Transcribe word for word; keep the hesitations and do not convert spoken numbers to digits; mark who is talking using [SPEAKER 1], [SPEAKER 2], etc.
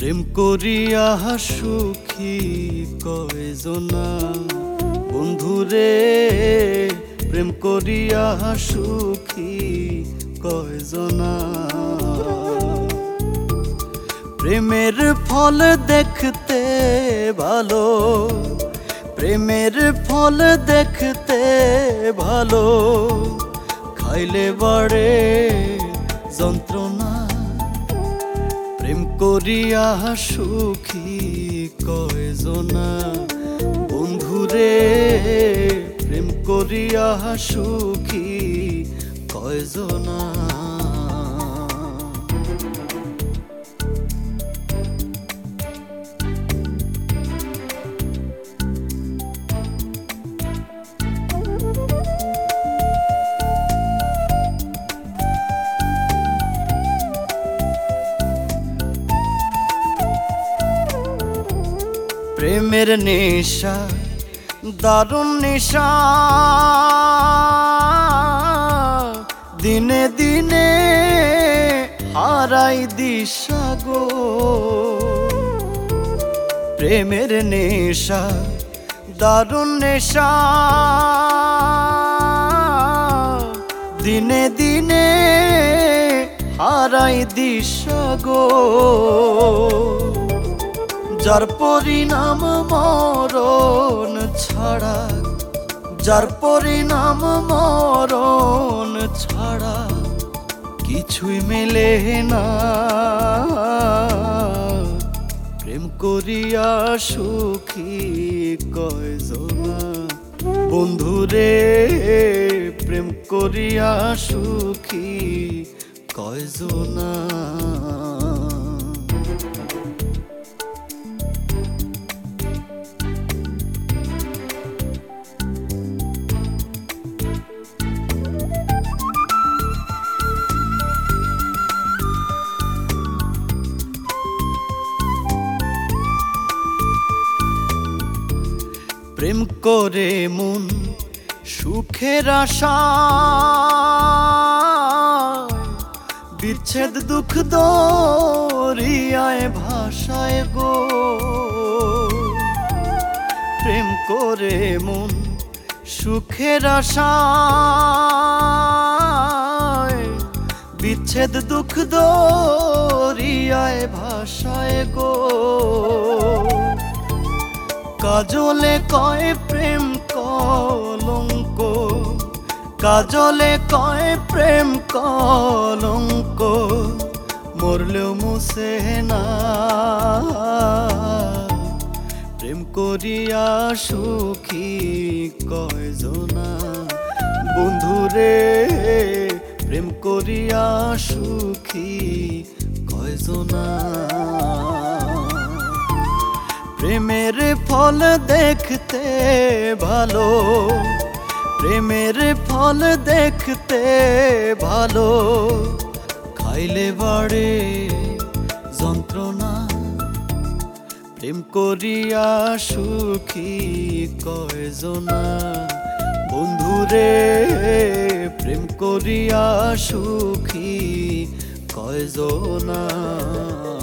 [SPEAKER 1] প্রেম করিয়া সুখী কয়জনা বন্ধুরে, প্রেম করিয়া সুখী কয়জনা। প্রেমের ফল দেখতে ভালো, প্রেমের ফল দেখতে ভালো, খাইলে বাড়ে যন্ত্রণা। প্রেম করিয়া সুখী কয়জনা বন্ধুরে, প্রেম করিয়া সুখী কয়জনা। প্রেমের নেশা দারুণ নেশা, দিনে দিনে হারাই দিশা গো। প্রেমের নেশা দারুণ নেশা, দিনে দিনে হারাই দিশা গো। যার পরিণাম মরণ ছাড়া, যার পরিণাম মরণ ছাড়া কিছুই মেলে না। প্রেম করিয়া সুখী কয়জনা বন্ধুরে, প্রেম করিয়া সুখী কয়জনা। প্রেম করে মন সুখের আশা, বিচ্ছেদ দুঃখ দরিয়ায় ভাষায় গো। প্রেম করে মন সুখের আশা, বিচ্ছেদ দুঃখ দরিয়ায় ভাষায় গো। কাজলে কয় প্রেম কলঙ্ক, কাজলে কয় প্রেম কলঙ্ক, মরলেও মুছে না। প্রেম করিয়া সুখী কয়জনা বন্ধুরে, প্রেম করিয়া সুখী কয়জনা। প্রেমের ফল দেখতে ভালো, প্রেমের ফল দেখতে ভালো, খাইলে বাড়ে যন্ত্রণা। প্রেম করিয়া সুখী কয়জনা বন্ধুরে, প্রেম করিয়া সুখী কয়জনা।